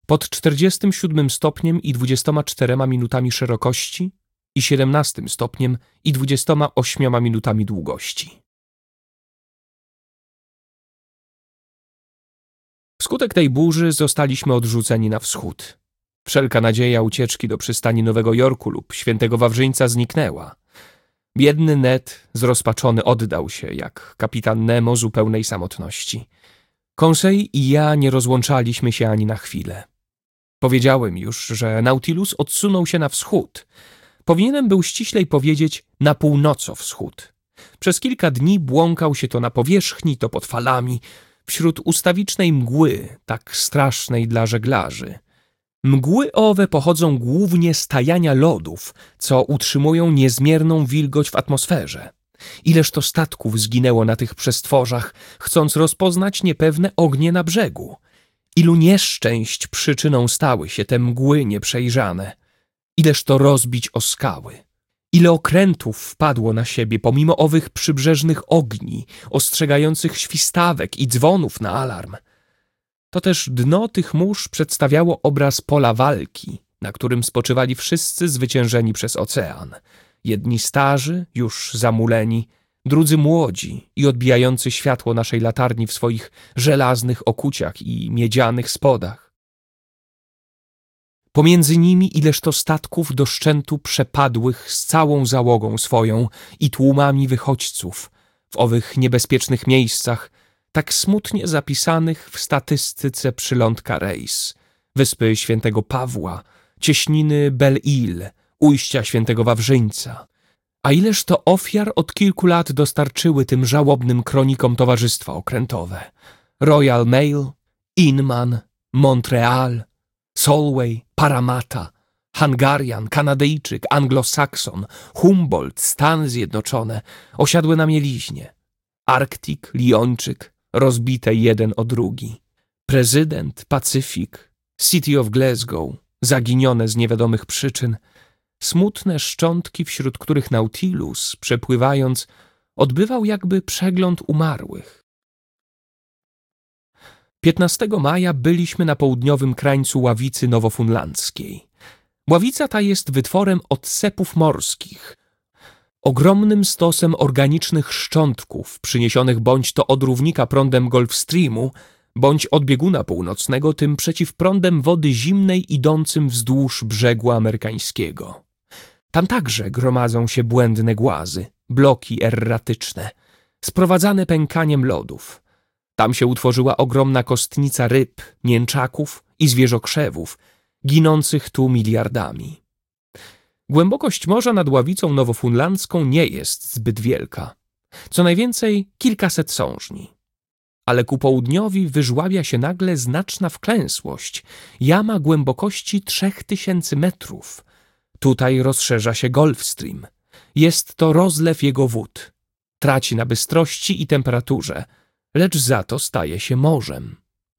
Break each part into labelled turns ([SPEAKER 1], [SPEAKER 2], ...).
[SPEAKER 1] pod 47 stopniem i 24 minutami szerokości i 17 stopniem i 28 minutami długości. Wskutek tej burzy zostaliśmy odrzuceni na wschód. Wszelka nadzieja ucieczki do przystani Nowego Jorku lub Świętego Wawrzyńca zniknęła. Biedny Ned zrozpaczony oddał się, jak kapitan Nemo, zupełnej samotności. Conseil i ja nie rozłączaliśmy się ani na chwilę. Powiedziałem już, że Nautilus odsunął się na wschód. Powinienem był ściślej powiedzieć na północowschód. Przez kilka dni błąkał się to na powierzchni, to pod falami, wśród ustawicznej mgły, tak strasznej dla żeglarzy. Mgły owe pochodzą głównie z tajania lodów, co utrzymują niezmierną wilgoć w atmosferze. Ileż to statków zginęło na tych przestworzach, chcąc rozpoznać niepewne ognie na brzegu. Ilu nieszczęść przyczyną stały się te mgły nieprzejrzane. Ileż to rozbić o skały. Ile okrętów wpadło na siebie pomimo owych przybrzeżnych ogni, ostrzegających świstawek i dzwonów na alarm. To też dno tych mórz przedstawiało obraz pola walki, na którym spoczywali wszyscy zwyciężeni przez ocean. Jedni starzy, już zamuleni, drudzy młodzi i odbijający światło naszej latarni w swoich żelaznych okuciach i miedzianych spodach. Pomiędzy nimi ileż to statków do szczętu przepadłych z całą załogą swoją i tłumami wychodźców w owych niebezpiecznych miejscach, tak smutnie zapisanych w statystyce przylądka Reis, wyspy Świętego Pawła, cieśniny Belle-Île, ujścia Świętego Wawrzyńca. A ileż to ofiar od kilku lat dostarczyły tym żałobnym kronikom towarzystwa okrętowe. Royal Mail, Inman, Montreal, Solway, Parramatta, Hungarian, Kanadyjczyk, Anglosakson, Humboldt, Stany Zjednoczone, osiadłe na mieliźnie. Arktik, Liończyk, rozbite jeden o drugi. Prezydent, Pacyfik, City of Glasgow, zaginione z niewiadomych przyczyn. Smutne szczątki, wśród których Nautilus, przepływając, odbywał jakby przegląd umarłych. 15 maja byliśmy na południowym krańcu ławicy nowofunlandzkiej. Ławica ta jest wytworem odsepów morskich, ogromnym stosem organicznych szczątków przyniesionych bądź to od równika prądem Gulfstreamu, bądź od bieguna północnego tym przeciwprądem wody zimnej idącym wzdłuż brzegu amerykańskiego. Tam także gromadzą się błędne głazy, bloki erratyczne, sprowadzane pękaniem lodów. Tam się utworzyła ogromna kostnica ryb, mięczaków i zwierzokrzewów, ginących tu miliardami. Głębokość morza nad ławicą nowofunlandzką nie jest zbyt wielka, co najwięcej kilkaset sążni. Ale ku południowi wyżławia się nagle znaczna wklęsłość, jama głębokości 3000 metrów. Tutaj rozszerza się Gulfstream. Jest to rozlew jego wód. Traci na bystrości i temperaturze, lecz za to staje się morzem.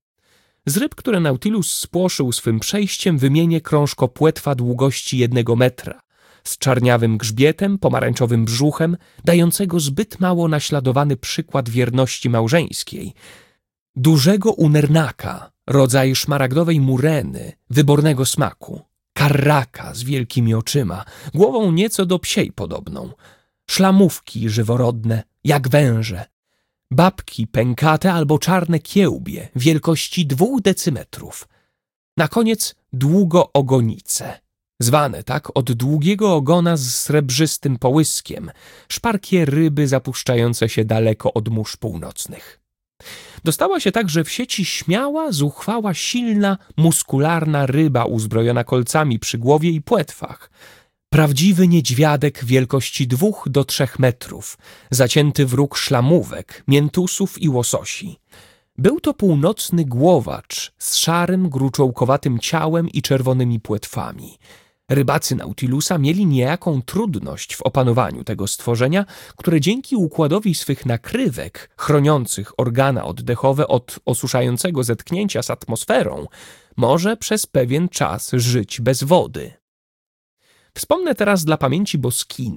[SPEAKER 1] Z ryb, które Nautilus spłoszył swym przejściem, wymienię krążkopłetwa długości 1 metra, z czarniawym grzbietem, pomarańczowym brzuchem, dającego zbyt mało naśladowany przykład wierności małżeńskiej, dużego unernaka, rodzaj szmaragdowej mureny, wybornego smaku, karraka z wielkimi oczyma, głową nieco do psiej podobną, szlamówki żyworodne, jak węże, babki pękate albo czarne kiełbie wielkości 2 decymetrów. Na koniec długoogonice, zwane tak od długiego ogona z srebrzystym połyskiem, szparkie ryby zapuszczające się daleko od mórz północnych. Dostała się także w sieci śmiała, zuchwała, silna, muskularna ryba uzbrojona kolcami przy głowie i płetwach. Prawdziwy niedźwiadek wielkości 2 do 3 metrów, zacięty wróg szlamówek, miętusów i łososi. Był to północny głowacz z szarym, gruczołkowatym ciałem i czerwonymi płetwami. Rybacy Nautilusa mieli niejaką trudność w opanowaniu tego stworzenia, które dzięki układowi swych nakrywek, chroniących organa oddechowe od osuszającego zetknięcia z atmosferą, może przez pewien czas żyć bez wody. Wspomnę teraz dla pamięci boskiny,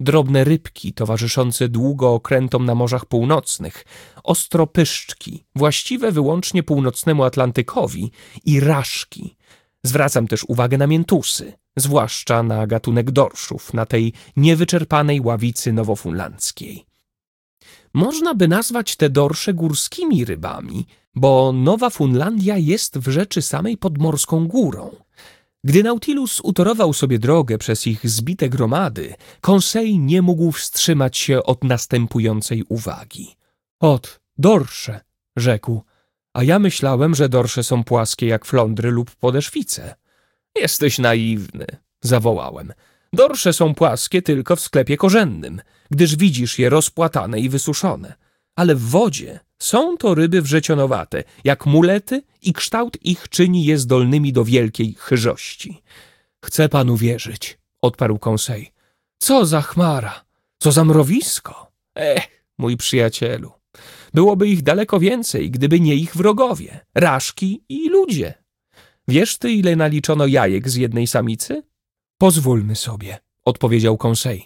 [SPEAKER 1] drobne rybki towarzyszące długookrętom na morzach północnych, ostropyszczki, właściwe wyłącznie północnemu Atlantykowi i raszki. Zwracam też uwagę na miętusy, zwłaszcza na gatunek dorszów, na tej niewyczerpanej ławicy nowofunlandzkiej. Można by nazwać te dorsze górskimi rybami, bo Nowa Funlandia jest w rzeczy samej pod morską górą. Gdy Nautilus utorował sobie drogę przez ich zbite gromady, Conseil nie mógł wstrzymać się od następującej uwagi. Ot, dorsze, rzekł, a ja myślałem, że dorsze są płaskie jak flądry lub podeszwice. Jesteś naiwny, zawołałem. Dorsze są płaskie tylko w sklepie korzennym, gdyż widzisz je rozpłatane i wysuszone. Ale w wodzie są to ryby wrzecionowate, jak mulety i kształt ich czyni je zdolnymi do wielkiej chyżości. Chcę panu wierzyć, odparł Conseil. Co za chmara, co za mrowisko. Mój przyjacielu, byłoby ich daleko więcej, gdyby nie ich wrogowie, raszki i ludzie. Wiesz ty, ile naliczono jajek z jednej samicy? Pozwólmy sobie, odpowiedział Conseil.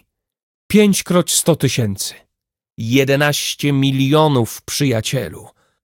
[SPEAKER 1] 5x100 000. 11 milionów, przyjacielu.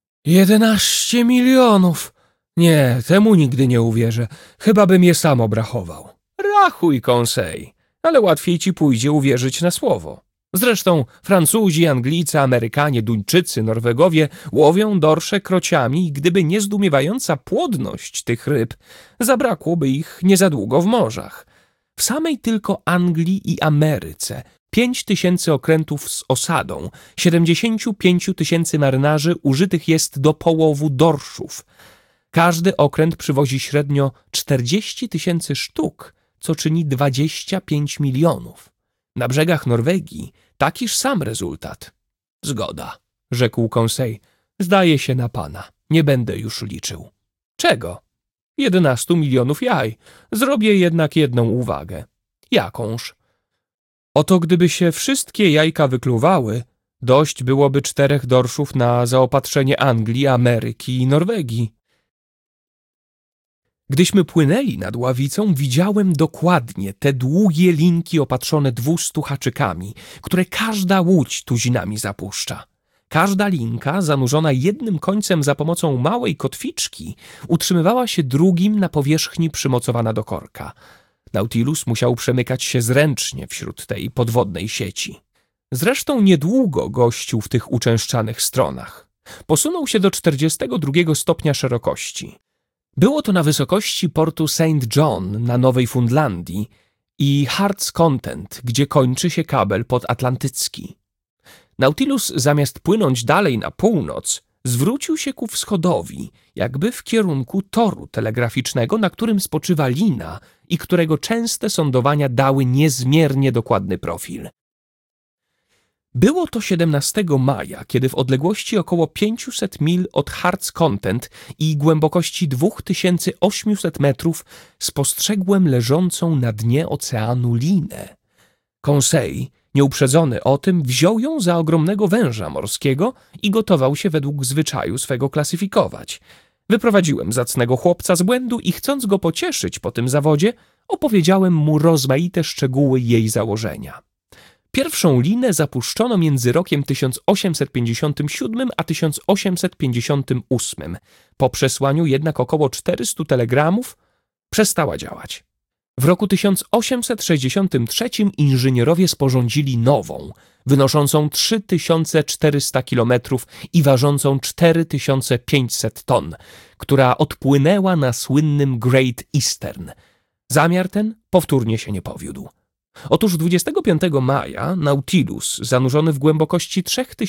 [SPEAKER 1] 11 milionów! Nie, temu nigdy nie uwierzę. Chyba bym je sam obrachował. Rachuj, Conseil, ale łatwiej ci pójdzie uwierzyć na słowo. Zresztą Francuzi, Anglicy, Amerykanie, Duńczycy, Norwegowie łowią dorsze krociami i gdyby nie zdumiewająca płodność tych ryb, zabrakłoby ich nie za długo w morzach. W samej tylko Anglii i Ameryce 5000 okrętów z osadą, 75 000 marynarzy użytych jest do połowu dorszów. Każdy okręt przywozi średnio 40 000 sztuk, co czyni 25 milionów. Na brzegach Norwegii takiż sam rezultat. Zgoda, rzekł Conseil. Zdaje się na pana. Nie będę już liczył. Czego? 11 milionów jaj. Zrobię jednak jedną uwagę. Jakąż? Oto gdyby się wszystkie jajka wykluwały, dość byłoby 4 dorszów na zaopatrzenie Anglii, Ameryki i Norwegii. Gdyśmy płynęli nad ławicą, widziałem dokładnie te długie linki opatrzone 200 haczykami, które każda łódź tuzinami zapuszcza. Każda linka, zanurzona jednym końcem za pomocą małej kotwiczki, utrzymywała się drugim na powierzchni przymocowana do korka. Nautilus musiał przemykać się zręcznie wśród tej podwodnej sieci. Zresztą niedługo gościł w tych uczęszczanych stronach. Posunął się do 42 stopnia szerokości. Było to na wysokości portu St. John na Nowej Fundlandii i Heart's Content, gdzie kończy się kabel podatlantycki. Nautilus zamiast płynąć dalej na północ, zwrócił się ku wschodowi, jakby w kierunku toru telegraficznego, na którym spoczywa lina i którego częste sądowania dały niezmiernie dokładny profil. Było to 17 maja, kiedy w odległości około 500 mil od Heart's Content i głębokości 2800 metrów spostrzegłem leżącą na dnie oceanu linę. Conseil, nieuprzedzony o tym, wziął ją za ogromnego węża morskiego i gotował się według zwyczaju swego klasyfikować. Wyprowadziłem zacnego chłopca z błędu i chcąc go pocieszyć po tym zawodzie, opowiedziałem mu rozmaite szczegóły jej założenia. Pierwszą linę zapuszczono między rokiem 1857 a 1858. Po przesłaniu jednak około 400 telegramów przestała działać. W roku 1863 inżynierowie sporządzili nową, wynoszącą 3400 km i ważącą 4500 ton, która odpłynęła na słynnym Great Eastern. Zamiar ten powtórnie się nie powiódł. Otóż 25 maja Nautilus, zanurzony w głębokości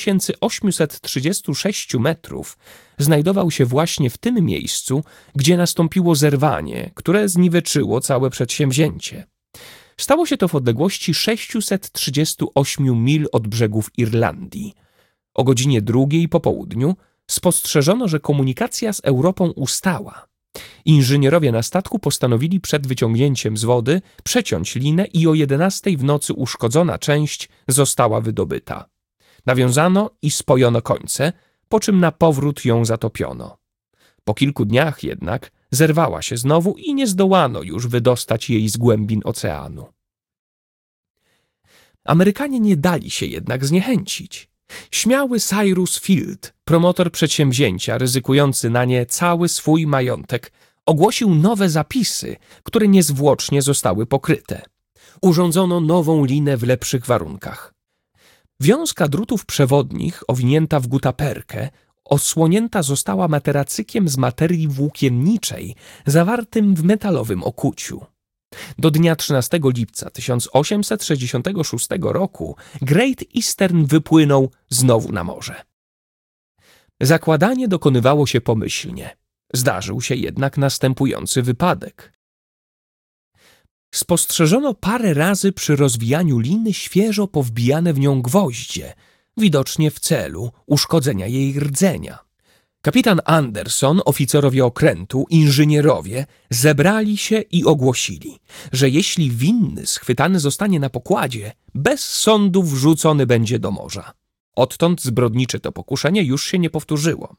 [SPEAKER 1] 3836 metrów, znajdował się właśnie w tym miejscu, gdzie nastąpiło zerwanie, które zniweczyło całe przedsięwzięcie. Stało się to w odległości 638 mil od brzegów Irlandii. O godzinie 2 po południu spostrzeżono, że komunikacja z Europą ustała. Inżynierowie na statku postanowili przed wyciągnięciem z wody przeciąć linę i o 11 w nocy uszkodzona część została wydobyta. Nawiązano i spojono końce, po czym na powrót ją zatopiono. Po kilku dniach jednak zerwała się znowu i nie zdołano już wydostać jej z głębin oceanu. Amerykanie nie dali się jednak zniechęcić. Śmiały Cyrus Field, promotor przedsięwzięcia, ryzykujący na nie cały swój majątek, ogłosił nowe zapisy, które niezwłocznie zostały pokryte. Urządzono nową linę w lepszych warunkach. Wiązka drutów przewodnich, owinięta w gutaperkę, osłonięta została materacykiem z materii włókienniczej, zawartym w metalowym okuciu. Do dnia 13 lipca 1866 roku Great Eastern wypłynął znowu na morze. Zakładanie dokonywało się pomyślnie. Zdarzył się jednak następujący wypadek. Spostrzeżono parę razy przy rozwijaniu liny świeżo powbijane w nią gwoździe, widocznie w celu uszkodzenia jej rdzenia. Kapitan Anderson, oficerowie okrętu, inżynierowie zebrali się i ogłosili, że jeśli winny schwytany zostanie na pokładzie, bez sądu wrzucony będzie do morza. Odtąd zbrodnicze to pokuszenie już się nie powtórzyło.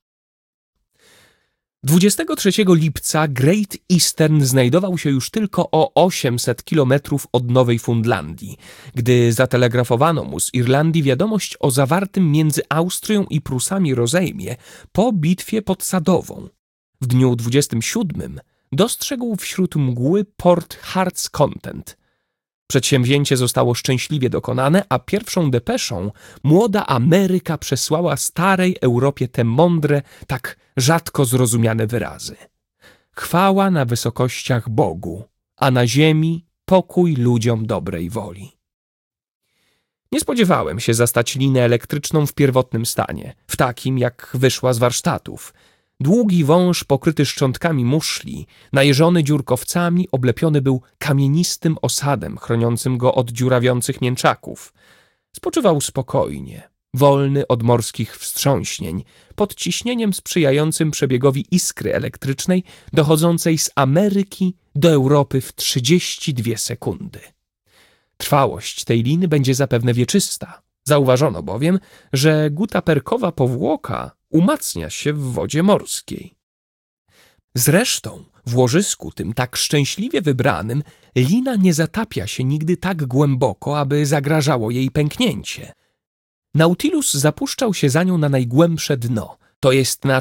[SPEAKER 1] 23 lipca Great Eastern znajdował się już tylko o 800 kilometrów od Nowej Fundlandii, gdy zatelegrafowano mu z Irlandii wiadomość o zawartym między Austrią i Prusami rozejmie po bitwie pod Sadową. W dniu 27 dostrzegł wśród mgły port Heart's Content. Przedsięwzięcie zostało szczęśliwie dokonane, a pierwszą depeszą młoda Ameryka przesłała starej Europie te mądre, tak rzadko zrozumiane wyrazy. Chwała na wysokościach Bogu, a na ziemi pokój ludziom dobrej woli. Nie spodziewałem się zastać linę elektryczną w pierwotnym stanie, w takim jak wyszła z warsztatów. Długi wąż pokryty szczątkami muszli, najeżony dziurkowcami, oblepiony był kamienistym osadem chroniącym go od dziurawiących mięczaków. Spoczywał spokojnie, wolny od morskich wstrząśnień, pod ciśnieniem sprzyjającym przebiegowi iskry elektrycznej dochodzącej z Ameryki do Europy w 32 sekundy. Trwałość tej liny będzie zapewne wieczysta. Zauważono bowiem, że gutaperkowa powłoka umacnia się w wodzie morskiej. Zresztą w łożysku tym tak szczęśliwie wybranym lina nie zatapia się nigdy tak głęboko, aby zagrażało jej pęknięcie. Nautilus zapuszczał się za nią na najgłębsze dno, to jest na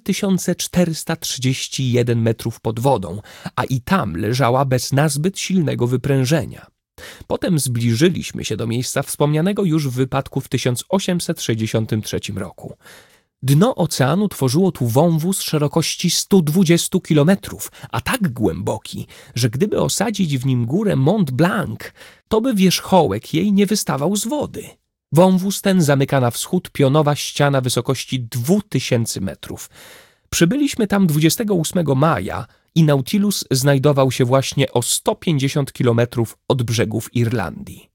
[SPEAKER 1] 4431 metrów pod wodą, a i tam leżała bez nazbyt silnego wyprężenia. Potem zbliżyliśmy się do miejsca wspomnianego już w wypadku w 1863 roku. Dno oceanu tworzyło tu wąwóz szerokości 120 kilometrów, a tak głęboki, że gdyby osadzić w nim górę Mont Blanc, to by wierzchołek jej nie wystawał z wody. Wąwóz ten zamyka na wschód pionowa ściana wysokości 2000 metrów. Przybyliśmy tam 28 maja i Nautilus znajdował się właśnie o 150 kilometrów od brzegów Irlandii.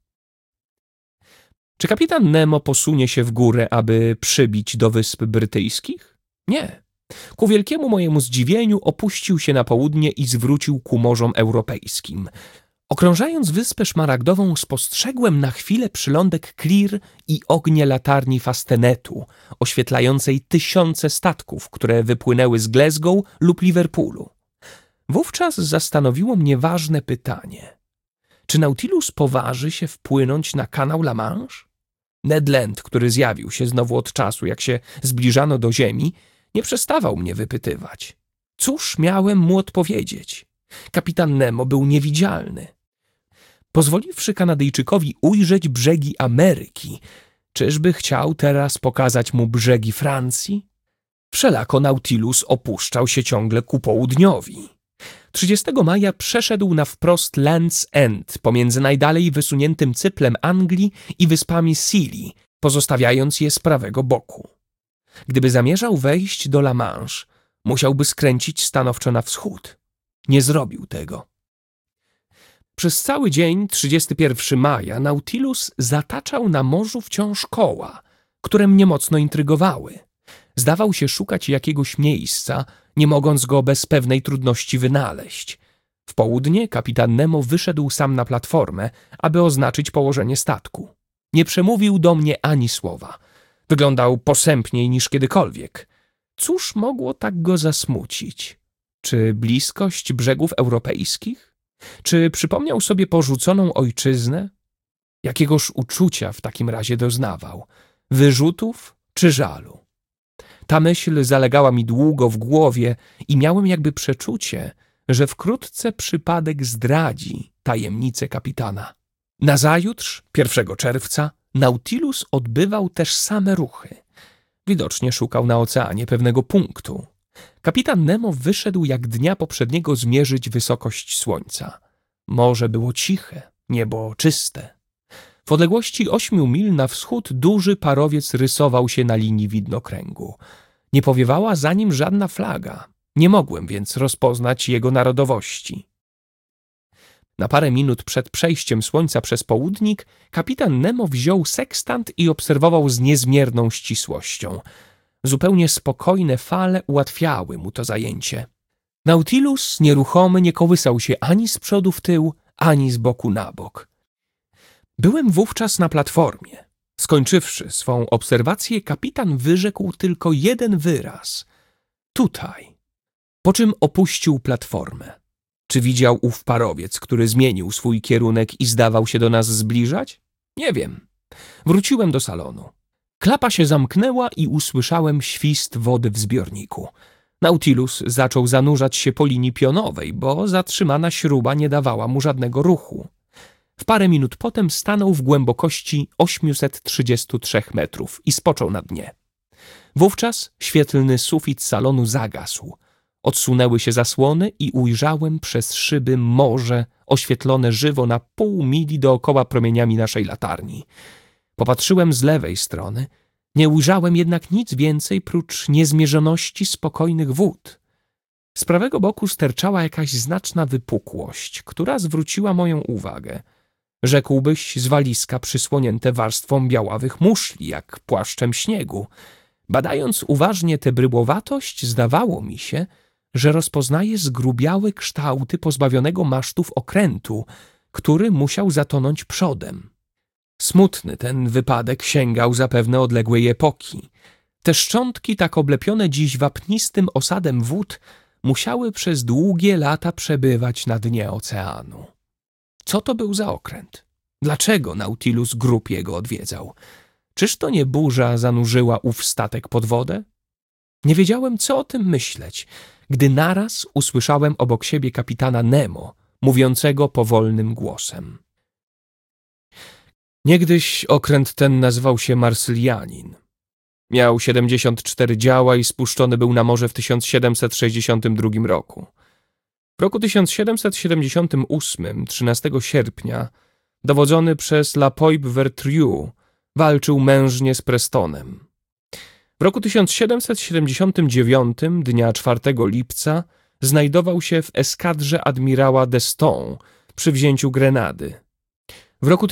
[SPEAKER 1] Czy kapitan Nemo posunie się w górę, aby przybić do Wysp Brytyjskich? Nie. Ku wielkiemu mojemu zdziwieniu opuścił się na południe i zwrócił ku morzom europejskim. Okrążając Wyspę Szmaragdową spostrzegłem na chwilę przylądek Clear i ognie latarni Fastenetu, oświetlającej tysiące statków, które wypłynęły z Glasgow lub Liverpoolu. Wówczas zastanowiło mnie ważne pytanie. Czy Nautilus poważy się wpłynąć na kanał La Manche? Ned Land, który zjawił się znowu od czasu, jak się zbliżano do ziemi, nie przestawał mnie wypytywać. Cóż miałem mu odpowiedzieć? Kapitan Nemo był niewidzialny. Pozwoliwszy Kanadyjczykowi ujrzeć brzegi Ameryki, czyżby chciał teraz pokazać mu brzegi Francji? Wszelako Nautilus opuszczał się ciągle ku południowi. 30 maja przeszedł na wprost Land's End pomiędzy najdalej wysuniętym cyplem Anglii i wyspami Scilly, pozostawiając je z prawego boku. Gdyby zamierzał wejść do La Manche, musiałby skręcić stanowczo na wschód. Nie zrobił tego. Przez cały dzień 31 maja Nautilus zataczał na morzu wciąż koła, które mnie mocno intrygowały. Zdawał się szukać jakiegoś miejsca, nie mogąc go bez pewnej trudności wynaleźć. W południe kapitan Nemo wyszedł sam na platformę, aby oznaczyć położenie statku. Nie przemówił do mnie ani słowa. Wyglądał posępniej niż kiedykolwiek. Cóż mogło tak go zasmucić? Czy bliskość brzegów europejskich? Czy przypomniał sobie porzuconą ojczyznę? Jakiegoż uczucia w takim razie doznawał? Wyrzutów czy żalu? Ta myśl zalegała mi długo w głowie i miałem jakby przeczucie, że wkrótce przypadek zdradzi tajemnicę kapitana. Nazajutrz, 1 czerwca, Nautilus odbywał też same ruchy. Widocznie szukał na oceanie pewnego punktu. Kapitan Nemo wyszedł jak dnia poprzedniego zmierzyć wysokość słońca. Morze było ciche, niebo czyste. W odległości 8 mil na wschód duży parowiec rysował się na linii widnokręgu. Nie powiewała za nim żadna flaga. Nie mogłem więc rozpoznać jego narodowości. Na parę minut przed przejściem słońca przez południk kapitan Nemo wziął sekstant i obserwował z niezmierną ścisłością. Zupełnie spokojne fale ułatwiały mu to zajęcie. Nautilus nieruchomy nie kołysał się ani z przodu w tył, ani z boku na bok. Byłem wówczas na platformie. Skończywszy swą obserwację, kapitan wyrzekł tylko jeden wyraz – tutaj. Po czym opuścił platformę. Czy widział ów parowiec, który zmienił swój kierunek i zdawał się do nas zbliżać? Nie wiem. Wróciłem do salonu. Klapa się zamknęła i usłyszałem świst wody w zbiorniku. Nautilus zaczął zanurzać się po linii pionowej, bo zatrzymana śruba nie dawała mu żadnego ruchu. W parę minut potem stanął w głębokości 833 metrów i spoczął na dnie. Wówczas świetlny sufit salonu zagasł. Odsunęły się zasłony i ujrzałem przez szyby morze oświetlone żywo na pół mili dookoła promieniami naszej latarni. Popatrzyłem z lewej strony, nie ujrzałem jednak nic więcej prócz niezmierzoności spokojnych wód. Z prawego boku sterczała jakaś znaczna wypukłość, która zwróciła moją uwagę. Rzekłbyś zwaliska przysłonięte warstwą białawych muszli, jak płaszczem śniegu. Badając uważnie tę bryłowatość, zdawało mi się, że rozpoznaję zgrubiałe kształty pozbawionego masztów okrętu, który musiał zatonąć przodem. Smutny ten wypadek sięgał zapewne odległej epoki. Te szczątki, tak oblepione dziś wapnistym osadem wód, musiały przez długie lata przebywać na dnie oceanu. Co to był za okręt? Dlaczego Nautilus grób jego odwiedzał? Czyż to nie burza zanurzyła ów statek pod wodę? Nie wiedziałem, co o tym myśleć, gdy naraz usłyszałem obok siebie kapitana Nemo, mówiącego powolnym głosem. Niegdyś okręt ten nazywał się Marsylianin. Miał 74 działa i spuszczony był na morze w 1762 roku. W roku 1778, 13 sierpnia, dowodzony przez La Poype-Vertrieu, walczył mężnie z Prestonem. W roku 1779, dnia 4 lipca, znajdował się w eskadrze admirała d'Estaing przy wzięciu Grenady. W roku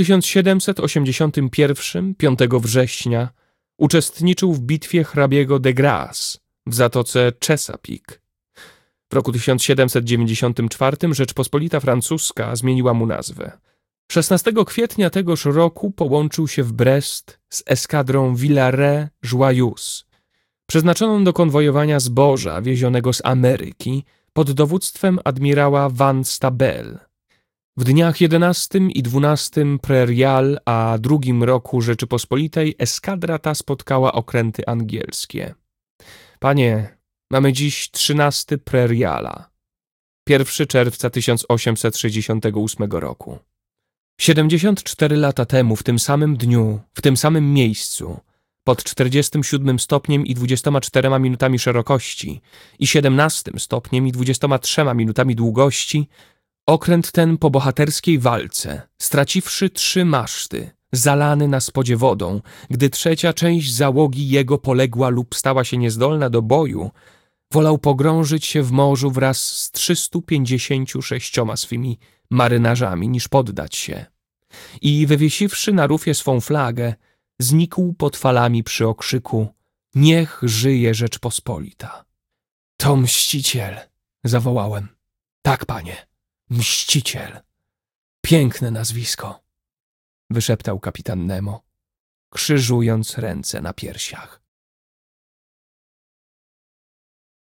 [SPEAKER 1] 1781, 5 września, uczestniczył w bitwie hrabiego de Grasse w zatoce Chesapeake. W roku 1794 Rzeczpospolita Francuska zmieniła mu nazwę. 16 kwietnia tegoż roku połączył się w Brest z eskadrą Villaret-Joyeuse, przeznaczoną do konwojowania zboża wiezionego z Ameryki pod dowództwem admirała Van Stabel. W dniach 11 i 12 Prairial, a 2 roku Rzeczypospolitej eskadra ta spotkała okręty angielskie. Panie, mamy dziś 13 Prairiala, 1 czerwca 1868 roku. 74 lata temu, w tym samym dniu, w tym samym miejscu, pod 47 stopniem i 24 minutami szerokości i 17 stopniem i 23 minutami długości, okręt ten po bohaterskiej walce, straciwszy 3 maszty, zalany na spodzie wodą, gdy trzecia część załogi jego poległa lub stała się niezdolna do boju, wolał pogrążyć się w morzu wraz z 356 swymi marynarzami, niż poddać się. I wywiesiwszy na rufie swą flagę, znikł pod falami przy okrzyku: niech żyje Rzeczpospolita. To mściciel, zawołałem. Tak, panie, mściciel. Piękne nazwisko, wyszeptał kapitan Nemo, krzyżując ręce na piersiach.